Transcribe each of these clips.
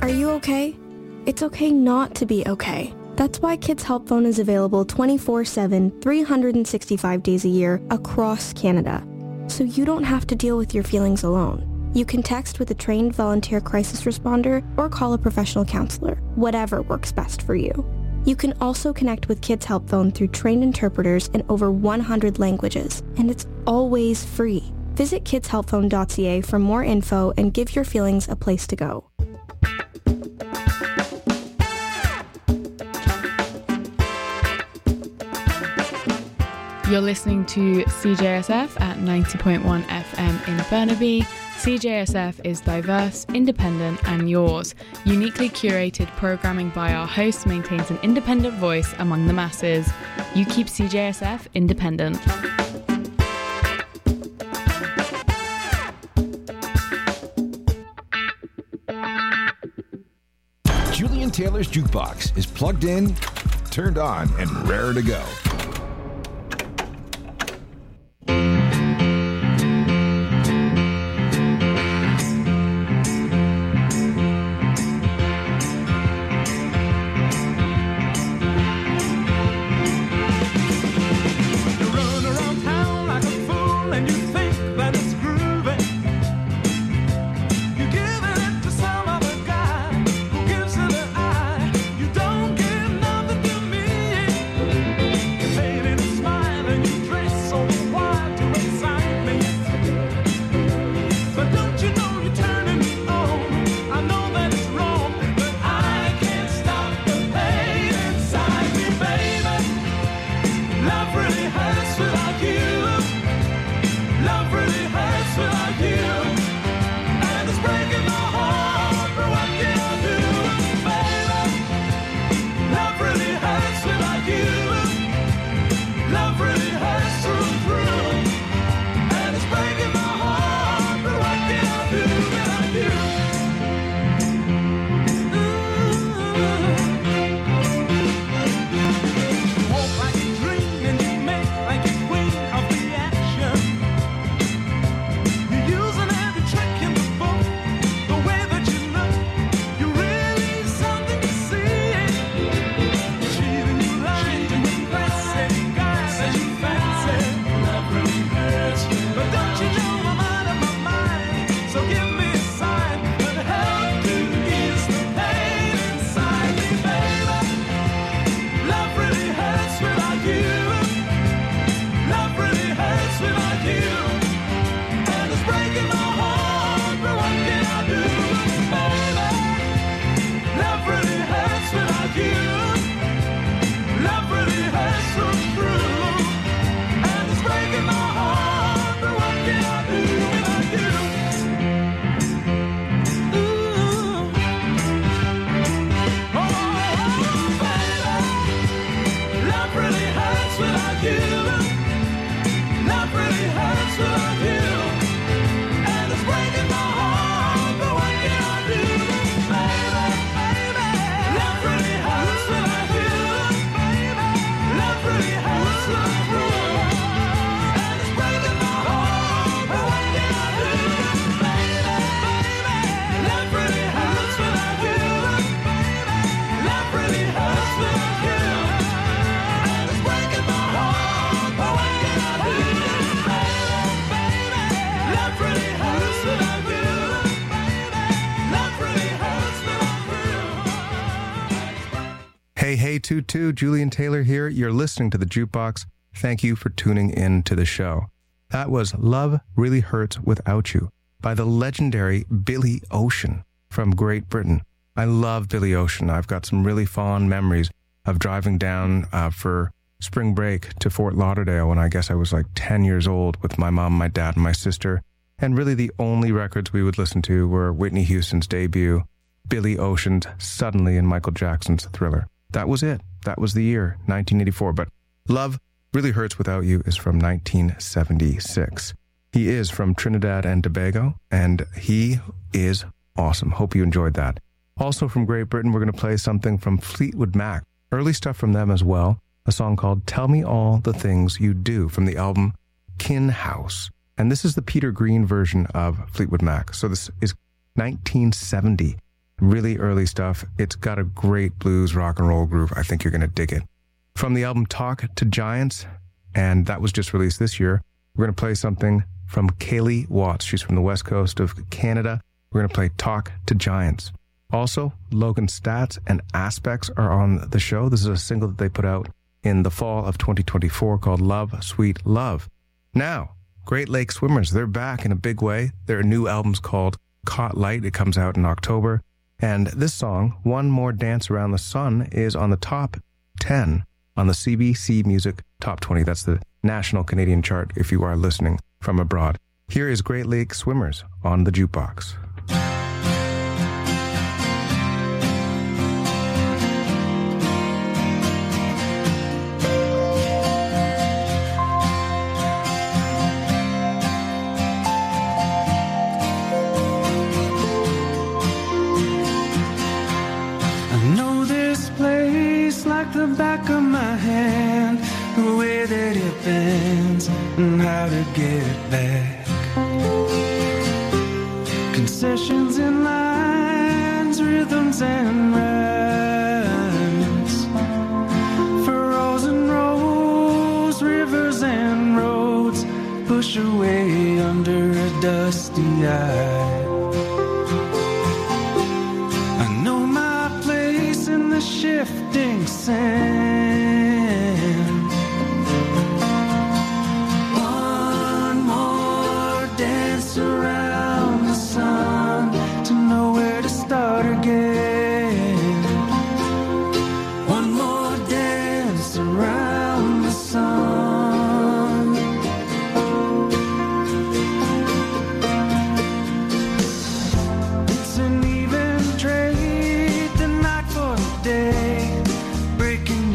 Are you okay? It's okay not to be okay. That's why Kids Help Phone is available 24/7, 365 days a year across Canada. So you don't have to deal with your feelings alone. You can text with a trained volunteer crisis responder or call a professional counselor, whatever works best for you. You can also connect with Kids Help Phone through trained interpreters in over 100 languages, and it's always free. Visit kidshelpphone.ca for more info and give your feelings a place to go. You're listening to CJSF at 90.1 FM in Burnaby. CJSF is diverse, independent and yours. Uniquely curated programming by our hosts maintains an independent voice among the masses. You keep CJSF independent. Julian Taylor's Jukebox is plugged in, turned on, and raring to go. Hey, Tutu, Julian Taylor here. You're listening to The Jukebox. Thank you for tuning in to the show. That was Love Really Hurts Without You by the legendary Billy Ocean from Great Britain. I love Billy Ocean. I've got some really fond memories of driving down for spring break to Fort Lauderdale when I guess I was like 10 years old with my mom, my dad, and my sister. And really the only records we would listen to were Whitney Houston's Debut, Billy Ocean's Suddenly, and Michael Jackson's Thriller. That was it. That was the year, 1984. But Love Really Hurts Without You is from 1976. He is from Trinidad and Tobago, and he is awesome. Hope you enjoyed that. Also from Great Britain, we're going to play something from Fleetwood Mac. Early stuff from them as well. A song called Tell Me All the Things You Do from the album Kin House. And this is the Peter Green version of Fleetwood Mac. So this is 1970. really early stuff. It's got a great blues rock and roll groove. I think you're going to dig it. From the album Talk to Giants, and that was just released this year, we're going to play something from Kaylee Watts. She's from the west coast of Canada. We're going to play Talk to Giants. Also, Logan Stats and Aspects are on the show. This is a single that they put out in the fall of 2024 called Love, Sweet Love. Now, Great Lake Swimmers, they're back in a big way. Their new album's called Caught Light. It comes out in October. And this song, One More Dance Around the Sun, is on the top 10 on the CBC Music Top 20. That's the national Canadian chart if you are listening from abroad. Here is Great Lake Swimmers on the Jukebox. The back of my hand, the way that it bends, and how to get it back. Concessions and lines, rhythms and rhymes, furrows and rows, rivers and roads, push away under a dusty eye. I know my place in the shifting sand. One more dance around the sun to know where to start again. One more dance around the sun. It's an even trade, the night for the day, breaking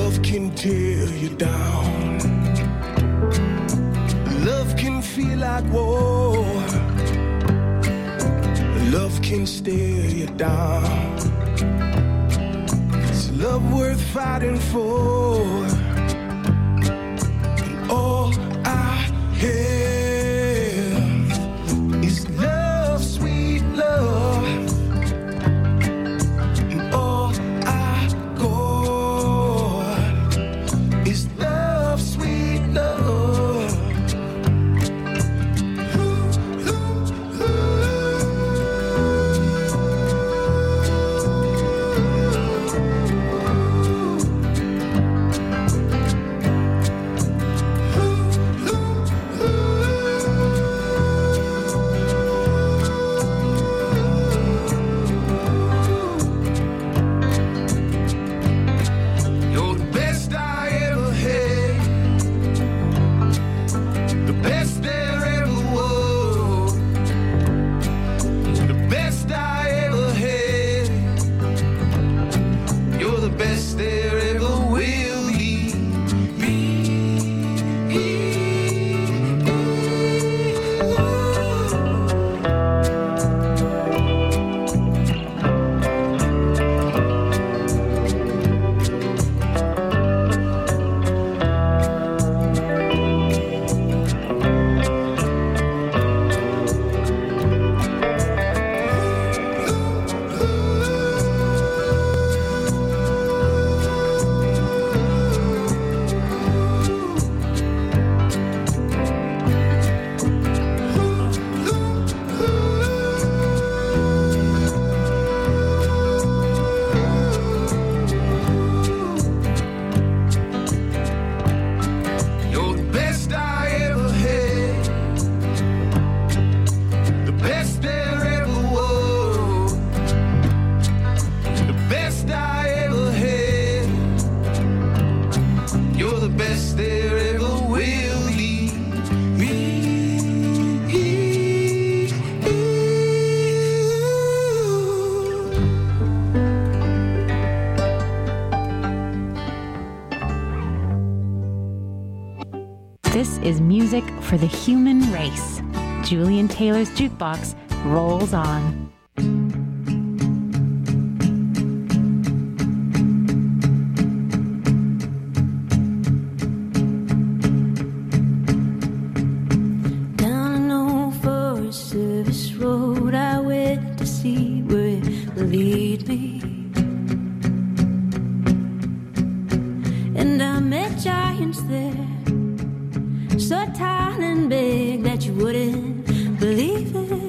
Love can tear you down. Love can feel like war. Love can stare you down. Is love worth fighting for? And all I have is love, sweet love. And all I got is love, sweet love. This is music for the human race. Julian Taylor's Jukebox rolls on. Down an old Forest Service road, I went to see where it would lead me. And I met giants there, so tall and big that you wouldn't believe it.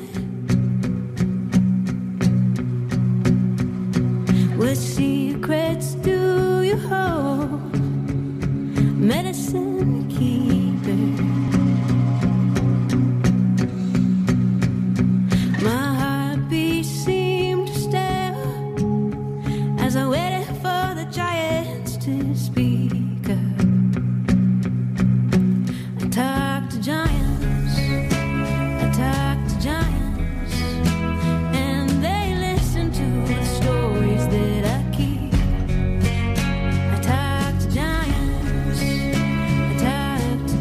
What secrets do you hold? Medicine keeper. My heartbeat seemed to stare as I waited for the giants to speak up. I talk to giants, and they listen to the stories that I keep. I talk to giants,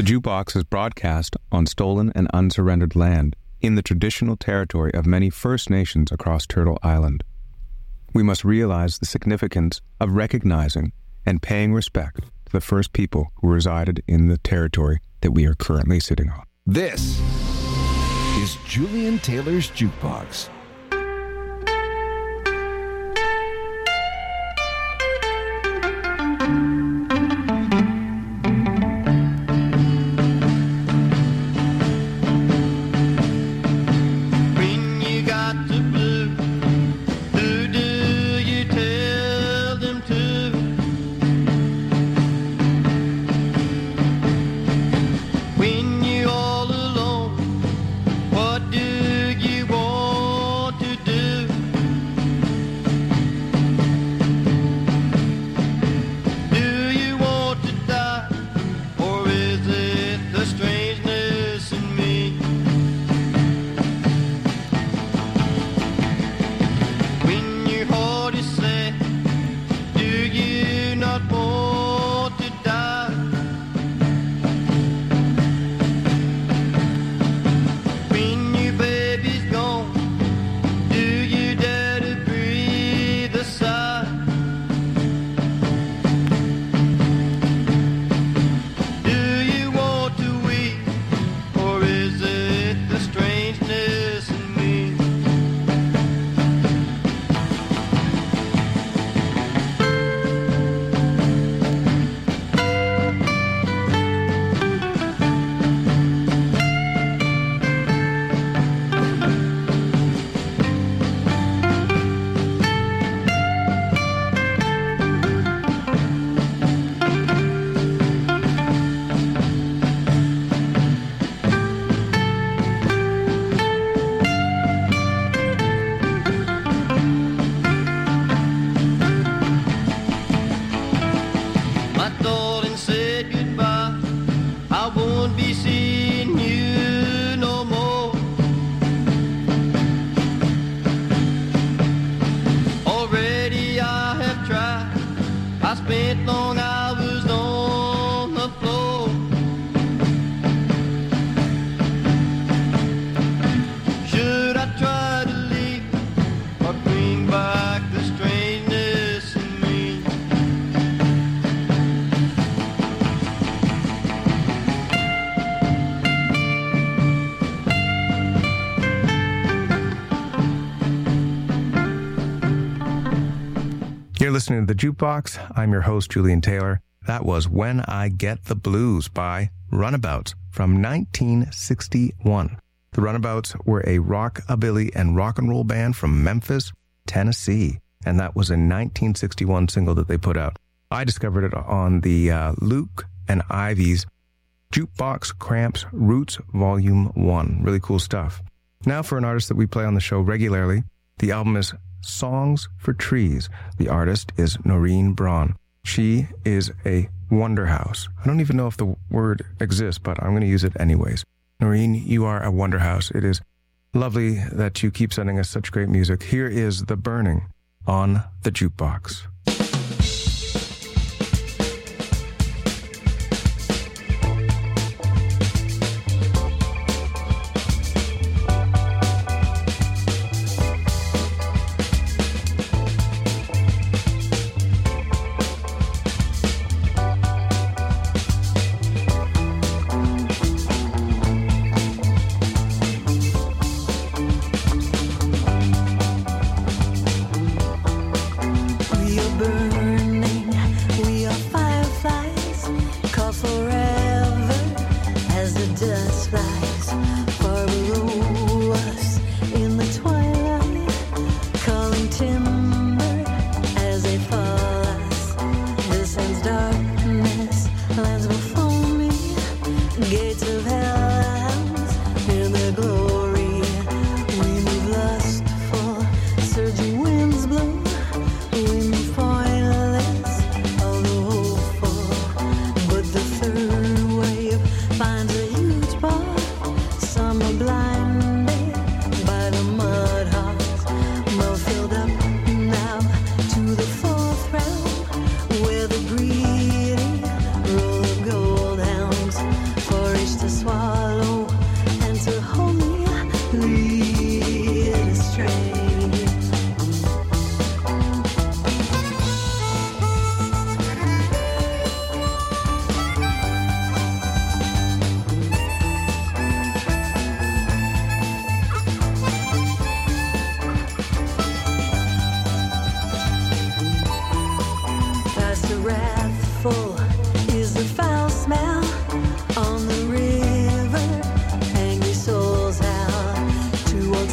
Jukebox is broadcast on stolen and unsurrendered land in the traditional territory of many First Nations across Turtle Island. We must realize the significance of recognizing and paying respect to the first people who resided in the territory that we are currently sitting on. This is Julian Taylor's Jukebox. You're listening to The Jukebox. I'm your host, Julian Taylor. That was When I Get the Blues by Runabouts from 1961. The Runabouts were a rockabilly and rock and roll band from Memphis, Tennessee, and that was a 1961 single that they put out. I discovered it on the Luke and Ivy's Jukebox Cramps Roots Volume 1. Really cool stuff. Now for an artist that we play on the show regularly. The album is Songs for Trees. The artist is Noreen Braun. She is a wonderhouse. I don't even know if the word exists, but I'm going to use it anyways. Noreen, you are a wonderhouse. It is lovely that you keep sending us such great music. Here is The Burning on the Jukebox. We are burning.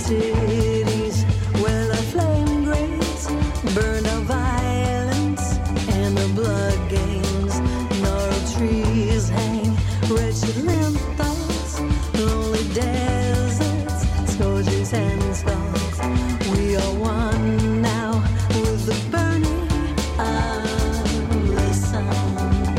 cities where the flame grates burn out violence and the blood games. Gnarled trees hang wretched limp thoughts, lonely deserts, scourging sand skulls. We are one now with the burning of the sun.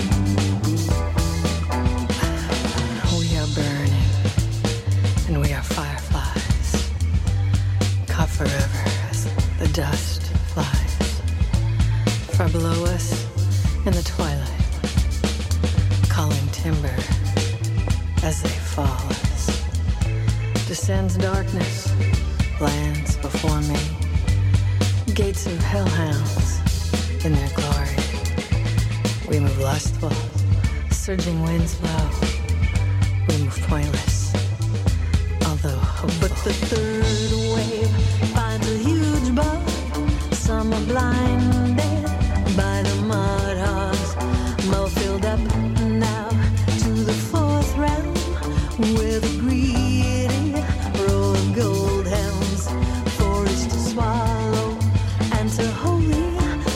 We are burning, and we are fireflies, caught forever as the dust flies. Far below us, in the twilight, calling timber as they fall. Descends darkness, lands before me, gates of hellhounds in their glory. We move lustful, surging winds blow. We move pointless, although hopeful. But the third wave finds a huge bug. Some are blinded by the mud hogs, mo filled up now to the fourth realm, where the greedy roll of gold helms, for each to swallow and to wholly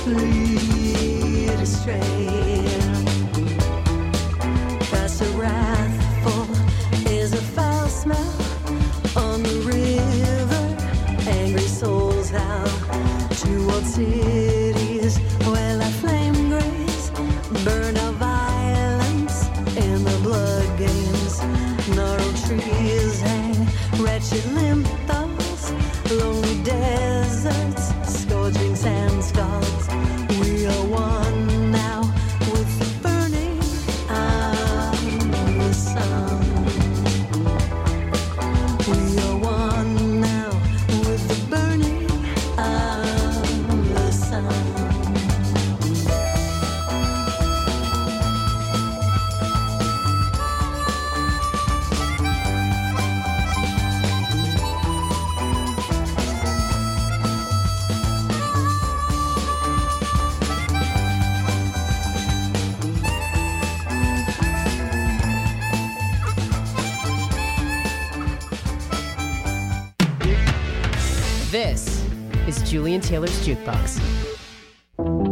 lead astray. Past the wrathful is a foul smell on the river, angry souls howl toward cities where the flame graze burn out violence in the blood games. Gnarled trees hang wretched limp thoughts, lonely deserts, scorching sand skulls. We are one now with the burning of the sun. We are one now with the burning of the sun. This is Julian Taylor's Jukebox.